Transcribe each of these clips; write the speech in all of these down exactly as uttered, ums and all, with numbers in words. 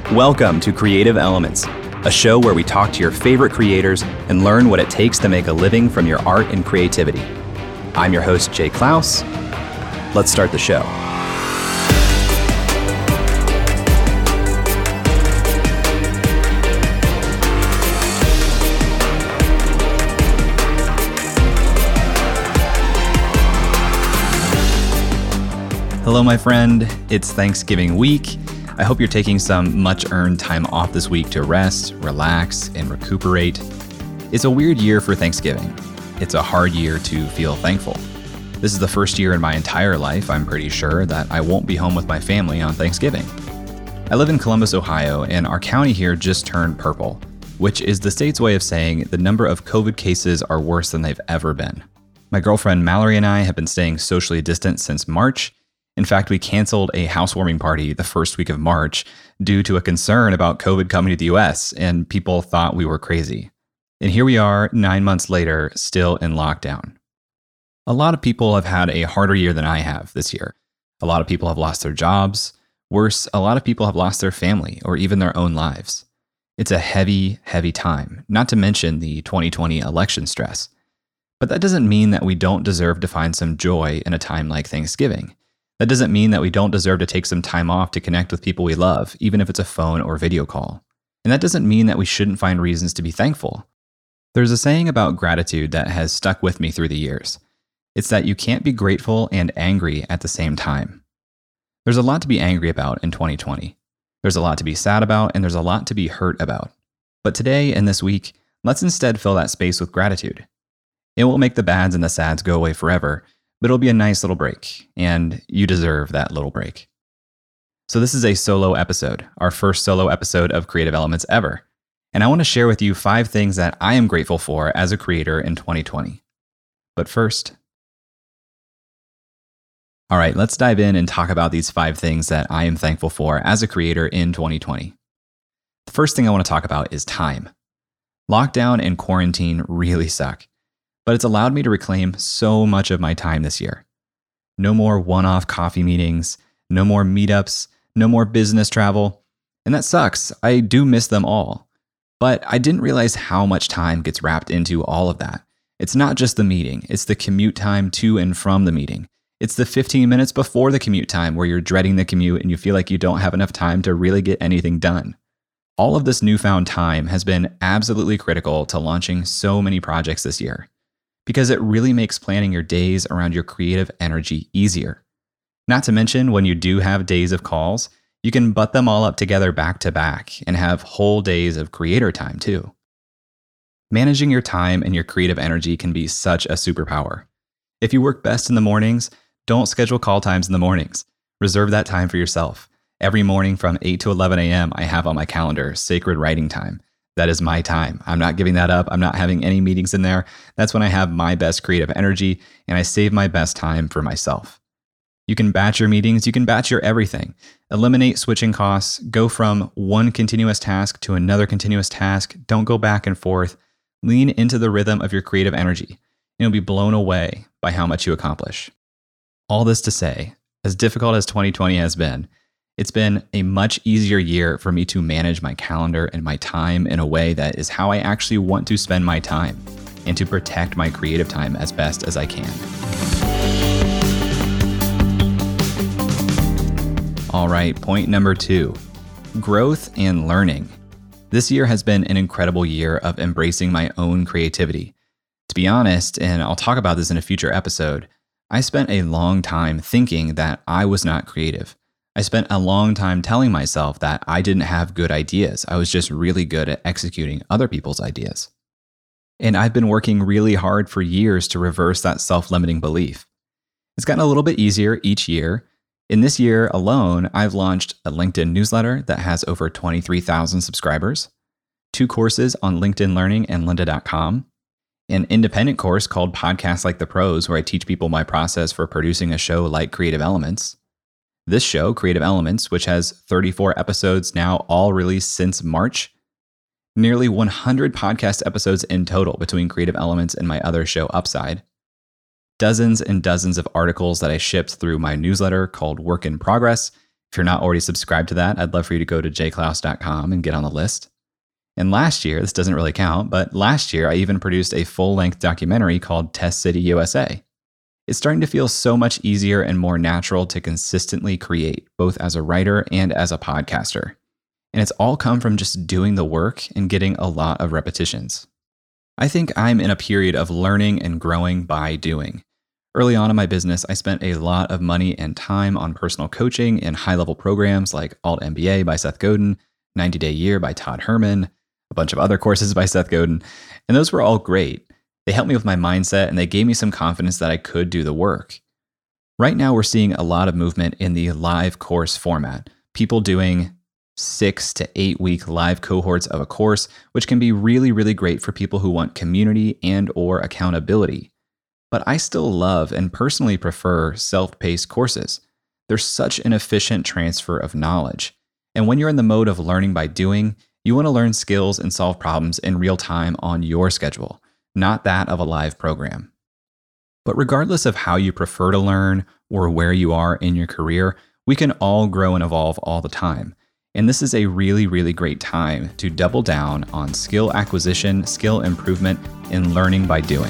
Welcome to Creative Elements, a show where we talk to your favorite creators and learn what it takes to make a living from your art and creativity. I'm your host, Jay Klaus. Let's start the show. Hello, my friend. It's Thanksgiving week. I hope you're taking some much-earned time off this week to rest, relax, and recuperate. It's a weird year for Thanksgiving. It's a hard year to feel thankful. This is the first year in my entire life, I'm pretty sure, that I won't be home with my family on Thanksgiving. I live in Columbus, Ohio, and our county here just turned purple, which is the state's way of saying the number of COVID cases are worse than they've ever been. My girlfriend Mallory and I have been staying socially distant since March. In fact, we canceled a housewarming party the first week of March due to a concern about COVID coming to the U S, and people thought we were crazy. And here we are, nine months later, still in lockdown. A lot of people have had a harder year than I have this year. A lot of people have lost their jobs. Worse, a lot of people have lost their family or even their own lives. It's a heavy, heavy time, not to mention the twenty twenty election stress. But that doesn't mean that we don't deserve to find some joy in a time like Thanksgiving. That doesn't mean that we don't deserve to take some time off to connect with people we love, even if it's a phone or video call. And that doesn't mean that we shouldn't find reasons to be thankful. There's a saying about gratitude that has stuck with me through the years. It's that you can't be grateful and angry at the same time. There's a lot to be angry about in twenty twenty. There's a lot to be sad about, and there's a lot to be hurt about. But today and this week, let's instead fill that space with gratitude. It won't make the bads and the sads go away forever, but it'll be a nice little break, and you deserve that little break. So this is a solo episode, our first solo episode of Creative Elements ever. And I want to share with you five things that I am grateful for as a creator in twenty twenty. But first, all right, let's dive in and talk about these five things that I am thankful for as a creator in twenty twenty. The first thing I want to talk about is time. Lockdown and quarantine really suck, but it's allowed me to reclaim so much of my time this year. No more one-off coffee meetings, no more meetups, no more business travel. And that sucks. I do miss them all. But I didn't realize how much time gets wrapped into all of that. It's not just the meeting. It's the commute time to and from the meeting. It's the fifteen minutes before the commute time where you're dreading the commute and you feel like you don't have enough time to really get anything done. All of this newfound time has been absolutely critical to launching so many projects this year, because it really makes planning your days around your creative energy easier. Not to mention, when you do have days of calls, you can butt them all up together back to back and have whole days of creator time too. Managing your time and your creative energy can be such a superpower. If you work best in the mornings, don't schedule call times in the mornings. Reserve that time for yourself. Every morning from eight to eleven a.m., I have on my calendar sacred writing time. That is my time. I'm not giving that up. I'm not having any meetings in there. That's when I have my best creative energy, and I save my best time for myself. You can batch your meetings. You can batch your everything. Eliminate switching costs. Go from one continuous task to another continuous task. Don't go back and forth. Lean into the rhythm of your creative energy, and you'll be blown away by how much you accomplish. All this to say, as difficult as twenty twenty has been, it's been a much easier year for me to manage my calendar and my time in a way that is how I actually want to spend my time and to protect my creative time as best as I can. All right, point number two, growth and learning. This year has been an incredible year of embracing my own creativity. To be honest, and I'll talk about this in a future episode, I spent a long time thinking that I was not creative. I spent a long time telling myself that I didn't have good ideas. I was just really good at executing other people's ideas. And I've been working really hard for years to reverse that self-limiting belief. It's gotten a little bit easier each year. In this year alone, I've launched a LinkedIn newsletter that has over twenty-three thousand subscribers, two courses on LinkedIn Learning and lynda dot com, an independent course called Podcasts Like the Pros, where I teach people my process for producing a show like Creative Elements. This show, Creative Elements, which has thirty-four episodes now, all released since March. Nearly one hundred podcast episodes in total between Creative Elements and my other show, Upside. Dozens and dozens of articles that I shipped through my newsletter called Work in Progress, If you're not already subscribed to that, I'd love for you to go to j clouse dot com and get on the list. And last year, this doesn't really count, but last year I even produced a full-length documentary called Test City U S A. It's starting to feel so much easier and more natural to consistently create, both as a writer and as a podcaster. And it's all come from just doing the work and getting a lot of repetitions. I think I'm in a period of learning and growing by doing. Early on in my business, I spent a lot of money and time on personal coaching and high-level programs like Alt M B A by Seth Godin, ninety day Year by Todd Herman, a bunch of other courses by Seth Godin, and those were all great. They helped me with my mindset and they gave me some confidence that I could do the work. Right now, we're seeing a lot of movement in the live course format, people doing six to eight week live cohorts of a course, which can be really, really great for people who want community and or accountability. But I still love and personally prefer self-paced courses. They're such an efficient transfer of knowledge. And when you're in the mode of learning by doing, you want to learn skills and solve problems in real time on your schedule, not that of a live program. But regardless of how you prefer to learn or where you are in your career, we can all grow and evolve all the time. And this is a really, really great time to double down on skill acquisition, skill improvement, and learning by doing.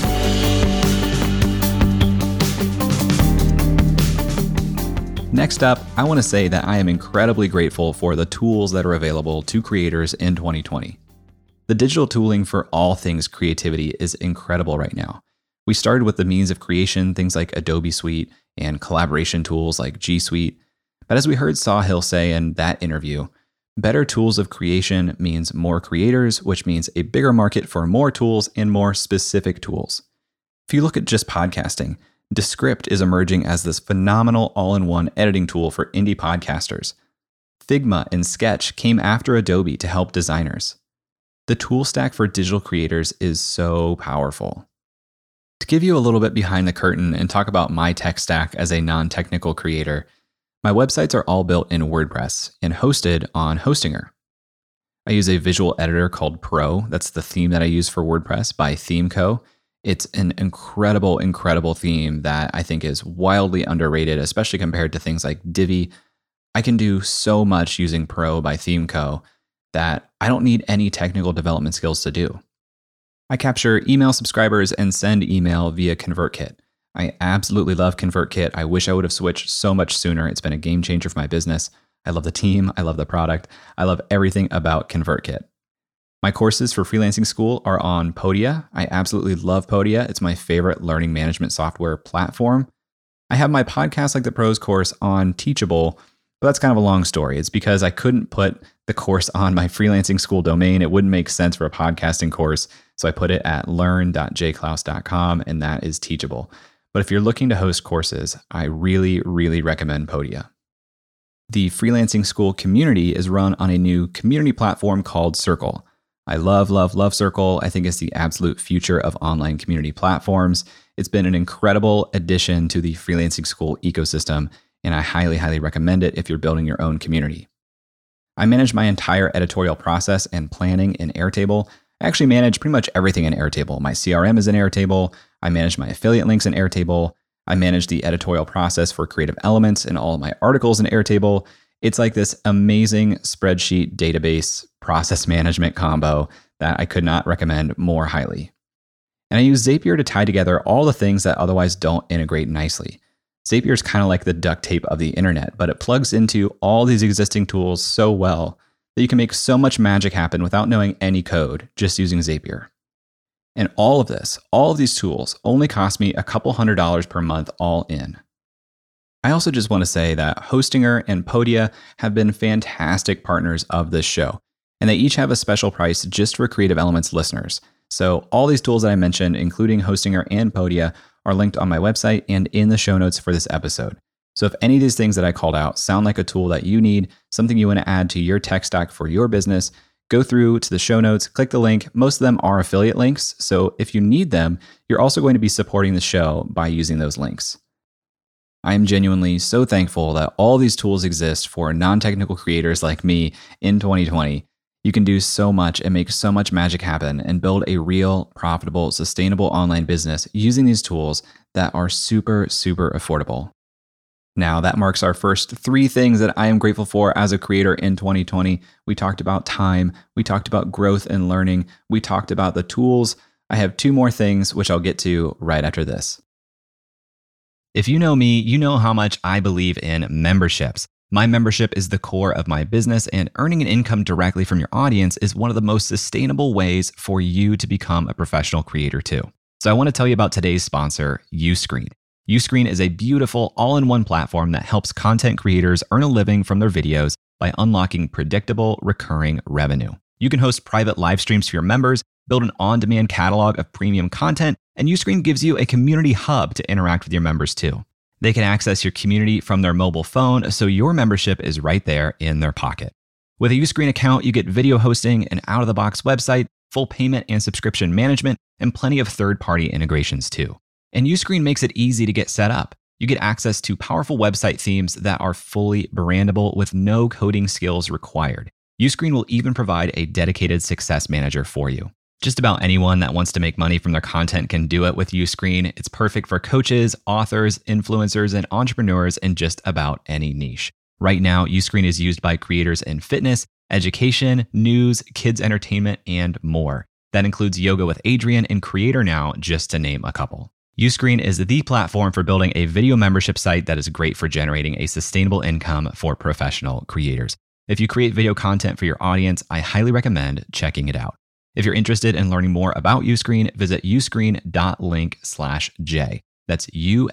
Next up, I want to say that I am incredibly grateful for the tools that are available to creators in twenty twenty. The digital tooling for all things creativity is incredible right now. We started with the means of creation, things like Adobe Suite and collaboration tools like G Suite. But as we heard Sahil say in that interview, better tools of creation means more creators, which means a bigger market for more tools and more specific tools. If you look at just podcasting, Descript is emerging as this phenomenal all-in-one editing tool for indie podcasters. Figma and Sketch came after Adobe to help designers. The tool stack for digital creators is so powerful. To give you a little bit behind the curtain and talk about my tech stack as a non-technical creator, my websites are all built in WordPress and hosted on Hostinger. I use a visual editor called Pro. That's the theme that I use for WordPress by ThemeCo. It's an incredible, incredible theme that I think is wildly underrated, especially compared to things like Divi. I can do so much using Pro by ThemeCo that I don't need any technical development skills to do. I capture email subscribers and send email via ConvertKit. I absolutely love ConvertKit. I wish I would have switched so much sooner. It's been a game changer for my business. I love the team. I love the product. I love everything about ConvertKit. My courses for Freelancing School are on Podia. I absolutely love Podia. It's my favorite learning management software platform. I have my Podcast Like the Pros course on Teachable, but that's kind of a long story. It's because I couldn't put the course on my Freelancing School domain. It wouldn't make sense for a podcasting course, so I put it at learn dot j clouse dot com, and that is Teachable. But if you're looking to host courses, I really, really recommend Podia. The Freelancing School community is run on a new community platform called Circle. I love, love, love Circle. I think it's the absolute future of online community platforms. It's been an incredible addition to the Freelancing School ecosystem, and I highly, highly recommend it if you're building your own community. I manage my entire editorial process and planning in Airtable. I actually manage pretty much everything in Airtable. My C R M is in Airtable. I manage my affiliate links in Airtable. I manage the editorial process for Creative Elements and all of my articles in Airtable. It's like this amazing spreadsheet database process management combo that I could not recommend more highly. And I use Zapier to tie together all the things that otherwise don't integrate nicely. Zapier is kind of like the duct tape of the internet, but it plugs into all these existing tools so well that you can make so much magic happen without knowing any code, just using Zapier. And all of this, all of these tools only cost me a couple hundred dollars per month all in. I also just want to say that Hostinger and Podia have been fantastic partners of this show, and they each have a special price just for Creative Elements listeners. So all these tools that I mentioned, including Hostinger and Podia, are linked on my website and in the show notes for this episode. So if any of these things that I called out sound like a tool that you need, something you want to add to your tech stack for your business, go through to the show notes, click the link. Most of them are affiliate links, so if you need them, you're also going to be supporting the show by using those links. I am genuinely so thankful that all these tools exist for non-technical creators like me in twenty twenty. You can do so much and make so much magic happen and build a real, profitable, sustainable online business using these tools that are super, super affordable. Now, that marks our first three things that I am grateful for as a creator in twenty twenty. We talked about time. We talked about growth and learning. We talked about the tools. I have two more things, which I'll get to right after this. If you know me, you know how much I believe in memberships. My membership is the core of my business, and earning an income directly from your audience is one of the most sustainable ways for you to become a professional creator too. So I want to tell you about today's sponsor, Uscreen. Uscreen is a beautiful all-in-one platform that helps content creators earn a living from their videos by unlocking predictable, recurring revenue. You can host private live streams for your members, build an on-demand catalog of premium content, and Uscreen gives you a community hub to interact with your members too. They can access your community from their mobile phone, so your membership is right there in their pocket. With a Uscreen account, you get video hosting, an out-of-the-box website, full payment and subscription management, and plenty of third-party integrations too. And Uscreen makes it easy to get set up. You get access to powerful website themes that are fully brandable with no coding skills required. Uscreen will even provide a dedicated success manager for you. Just about anyone that wants to make money from their content can do it with Uscreen. It's perfect for coaches, authors, influencers, and entrepreneurs in just about any niche. Right now, Uscreen is used by creators in fitness, education, news, kids entertainment, and more. That includes Yoga with Adriene and Creator Now, just to name a couple. Uscreen is the platform for building a video membership site that is great for generating a sustainable income for professional creators. If you create video content for your audience, I highly recommend checking it out. If you're interested in learning more about Uscreen, visit uscreen.link slash J. That's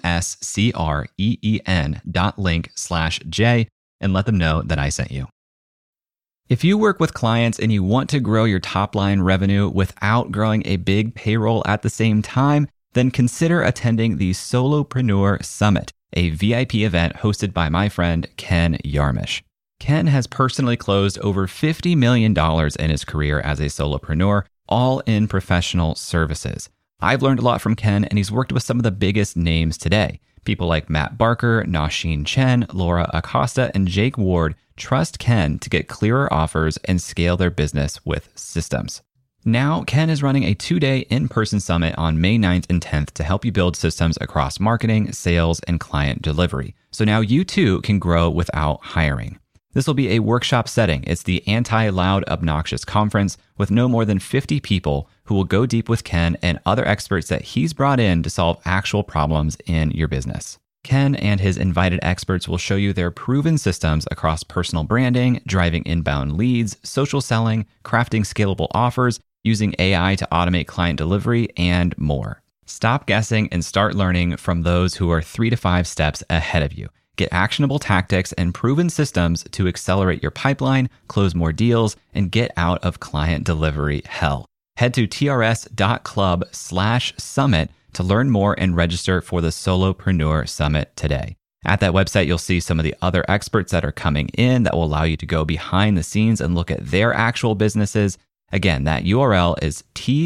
U-S-C-R-E-E-N dot link slash J and let them know that I sent you. If you work with clients and you want to grow your top line revenue without growing a big payroll at the same time, then consider attending the Solopreneur Summit, a V I P event hosted by my friend Ken Yarmish. Ken has personally closed over fifty million dollars in his career as a solopreneur, all in professional services. I've learned a lot from Ken, and he's worked with some of the biggest names today. People like Matt Barker, Nasheen Chen, Laura Acosta, and Jake Ward trust Ken to get clearer offers and scale their business with systems. Now, Ken is running a two-day in-person summit on May ninth and tenth to help you build systems across marketing, sales, and client delivery. So now you too can grow without hiring. This will be a workshop setting. It's the Anti-Loud Obnoxious Conference with no more than fifty people who will go deep with Ken and other experts that he's brought in to solve actual problems in your business. Ken and his invited experts will show you their proven systems across personal branding, driving inbound leads, social selling, crafting scalable offers, using A I to automate client delivery, and more. Stop guessing and start learning from those who are three to five steps ahead of you. Get actionable tactics and proven systems to accelerate your pipeline, close more deals, and get out of client delivery hell. Head to trs.club slash summit to learn more and register for the Solopreneur Summit today. At that website, you'll see some of the other experts that are coming in that will allow you to go behind the scenes and look at their actual businesses. Again, that U R L is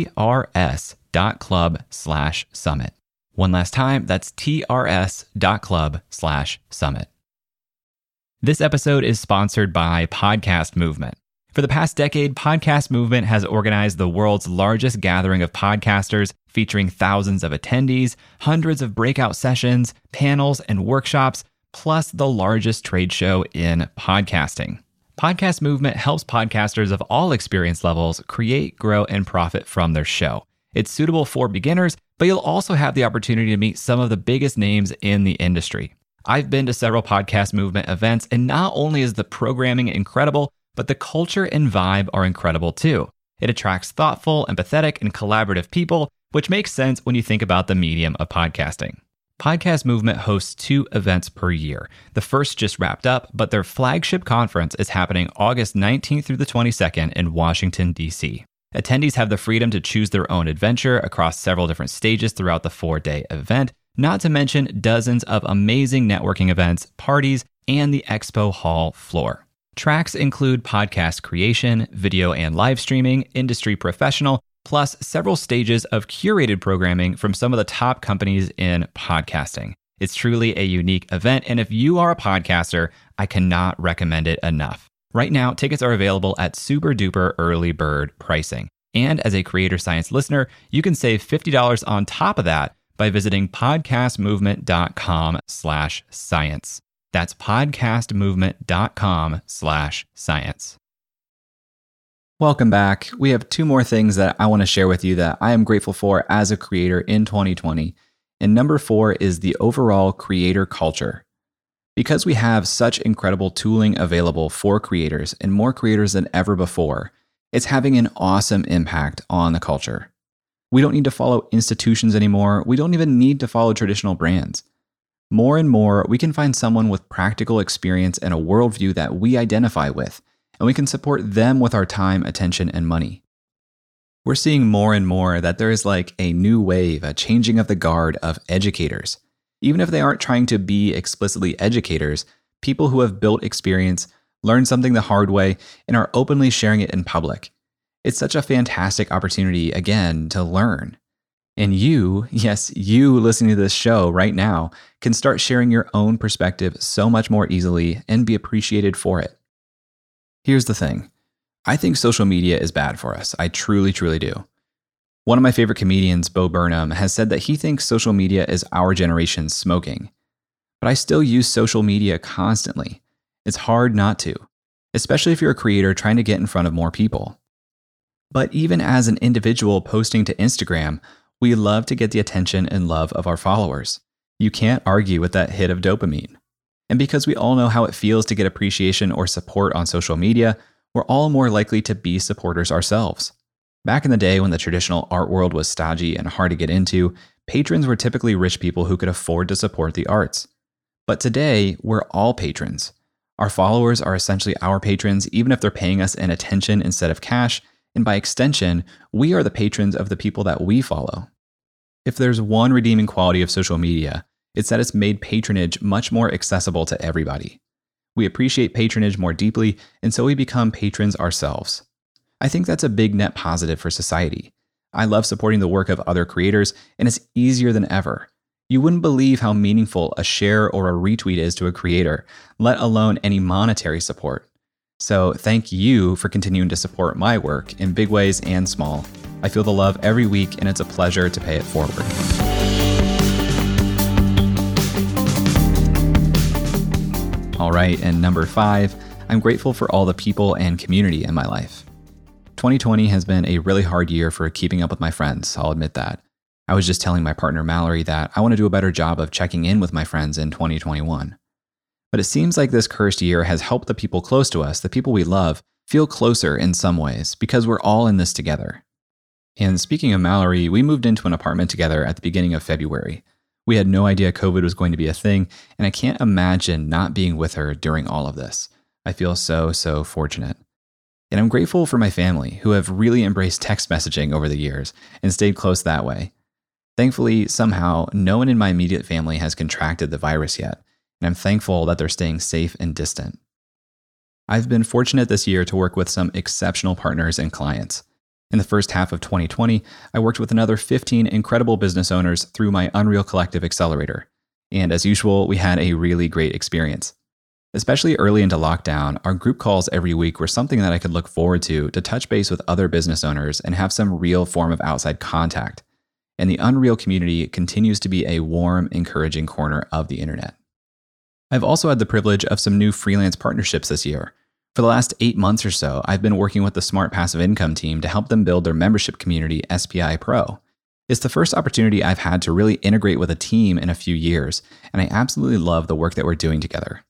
trs.club slash summit. One last time, that's trs.club slash summit. This episode is sponsored by Podcast Movement. For the past decade, Podcast Movement has organized the world's largest gathering of podcasters, featuring thousands of attendees, hundreds of breakout sessions, panels, and workshops, plus the largest trade show in podcasting. Podcast Movement helps podcasters of all experience levels create, grow, and profit from their show. It's suitable for beginners, but you'll also have the opportunity to meet some of the biggest names in the industry. I've been to several Podcast Movement events, and not only is the programming incredible, but the culture and vibe are incredible too. It attracts thoughtful, empathetic, and collaborative people, which makes sense when you think about the medium of podcasting. Podcast Movement hosts two events per year. The first just wrapped up, but their flagship conference is happening August nineteenth through the twenty-second in Washington, D C. Attendees have the freedom to choose their own adventure across several different stages throughout the four-day event, not to mention dozens of amazing networking events, parties, and the expo hall floor. Tracks include podcast creation, video and live streaming, industry professional, plus several stages of curated programming from some of the top companies in podcasting. It's truly a unique event, and if you are a podcaster, I cannot recommend it enough. Right now, tickets are available at super duper early bird pricing. And as a Creator Science listener, you can save fifty dollars on top of that by visiting podcastmovement.com slash science. That's podcastmovement.com slash science. Welcome back. We have two more things that I want to share with you that I am grateful for as a creator in twenty twenty. And number four is the overall creator culture. Because we have such incredible tooling available for creators and more creators than ever before, it's having an awesome impact on the culture. We don't need to follow institutions anymore. We don't even need to follow traditional brands. More and more, we can find someone with practical experience and a worldview that we identify with, and we can support them with our time, attention, and money. We're seeing more and more that there is like a new wave, a changing of the guard of educators. Even if they aren't trying to be explicitly educators, people who have built experience, learned something the hard way, and are openly sharing it in public. It's such a fantastic opportunity, again, to learn. And you, yes, you listening to this show right now, can start sharing your own perspective so much more easily and be appreciated for it. Here's the thing. I think social media is bad for us. I truly, truly do. One of my favorite comedians, Bo Burnham, has said that he thinks social media is our generation's smoking. But I still use social media constantly. It's hard not to, especially if you're a creator trying to get in front of more people. But even as an individual posting to Instagram, we love to get the attention and love of our followers. You can't argue with that hit of dopamine. And because we all know how it feels to get appreciation or support on social media, we're all more likely to be supporters ourselves. Back in the day when the traditional art world was stodgy and hard to get into, patrons were typically rich people who could afford to support the arts. But today, we're all patrons. Our followers are essentially our patrons, even if they're paying us in attention instead of cash, and by extension, we are the patrons of the people that we follow. If there's one redeeming quality of social media, it's that it's made patronage much more accessible to everybody. We appreciate patronage more deeply, and so we become patrons ourselves. I think that's a big net positive for society. I love supporting the work of other creators, and it's easier than ever. You wouldn't believe how meaningful a share or a retweet is to a creator, let alone any monetary support. So thank you for continuing to support my work in big ways and small. I feel the love every week, and it's a pleasure to pay it forward. All right, and number five, I'm grateful for all the people and community in my life. twenty twenty has been a really hard year for keeping up with my friends, I'll admit that. I was just telling my partner Mallory that I want to do a better job of checking in with my friends in twenty twenty-one. But it seems like this cursed year has helped the people close to us, the people we love, feel closer in some ways because we're all in this together. And speaking of Mallory, we moved into an apartment together at the beginning of February. We had no idea COVID was going to be a thing, and I can't imagine not being with her during all of this. I feel so, so fortunate. And I'm grateful for my family, who have really embraced text messaging over the years and stayed close that way. Thankfully, somehow, no one in my immediate family has contracted the virus yet, and I'm thankful that they're staying safe and distant. I've been fortunate this year to work with some exceptional partners and clients. In the first half of twenty twenty, I worked with another fifteen incredible business owners through my Unreal Collective Accelerator. And as usual, we had a really great experience. Especially early into lockdown, our group calls every week were something that I could look forward to to touch base with other business owners and have some real form of outside contact. And the Unreal community continues to be a warm, encouraging corner of the internet. I've also had the privilege of some new freelance partnerships this year. For the last eight months or so, I've been working with the Smart Passive Income team to help them build their membership community, S P I Pro. It's the first opportunity I've had to really integrate with a team in a few years, and I absolutely love the work that we're doing together.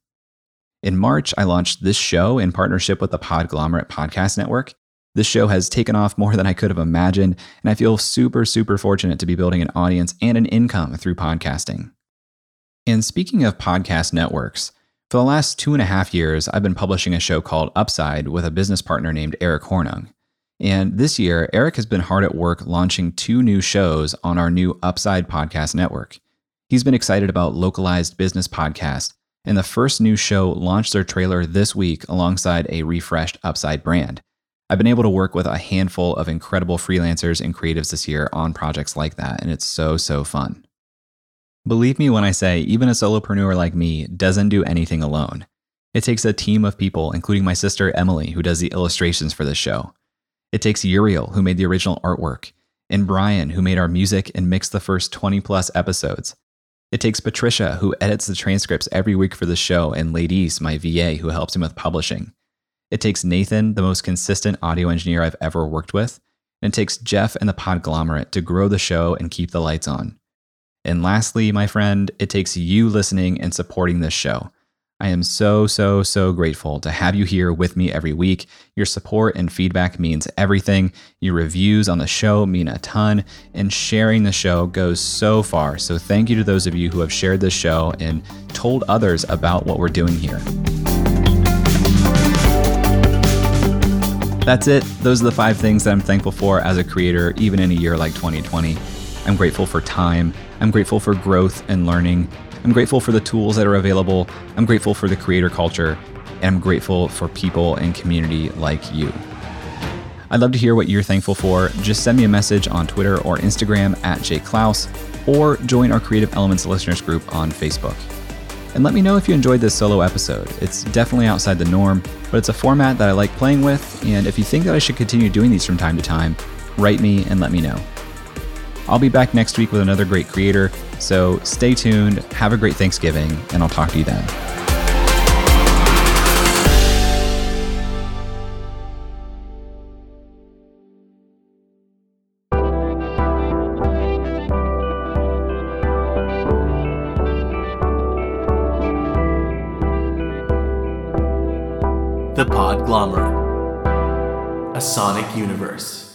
In March, I launched this show in partnership with the Podglomerate Podcast Network. This show has taken off more than I could have imagined, and I feel super, super fortunate to be building an audience and an income through podcasting. And speaking of podcast networks, for the last two and a half years, I've been publishing a show called Upside with a business partner named Eric Hornung. And this year, Eric has been hard at work launching two new shows on our new Upside podcast network. He's been excited about localized business podcasts, and the first new show launched their trailer this week alongside a refreshed Upside brand. I've been able to work with a handful of incredible freelancers and creatives this year on projects like that, and it's so, so fun. Believe me when I say even a solopreneur like me doesn't do anything alone. It takes a team of people, including my sister Emily, who does the illustrations for this show. It takes Uriel, who made the original artwork, and Brian, who made our music and mixed the first twenty plus episodes. It takes Patricia, who edits the transcripts every week for the show, and Ladies, my V A, who helps him with publishing. It takes Nathan, the most consistent audio engineer I've ever worked with. And it takes Jeff and the Podglomerate to grow the show and keep the lights on. And lastly, my friend, it takes you listening and supporting this show. I am so, so, so grateful to have you here with me every week. Your support and feedback means everything. Your reviews on the show mean a ton, and sharing the show goes so far. So thank you to those of you who have shared this show and told others about what we're doing here. That's it. Those are the five things that I'm thankful for as a creator, even in a year like twenty twenty. I'm grateful for time. I'm grateful for growth and learning. I'm grateful for the tools that are available. I'm grateful for the creator culture. And I'm grateful for people and community like you. I'd love to hear what you're thankful for. Just send me a message on Twitter or Instagram at jklaus, or join our Creative Elements listeners group on Facebook. And let me know if you enjoyed this solo episode. It's definitely outside the norm, but it's a format that I like playing with. And if you think that I should continue doing these from time to time, write me and let me know. I'll be back next week with another great creator, so stay tuned, have a great Thanksgiving, and I'll talk to you then. The Podglomerate, a sonic universe.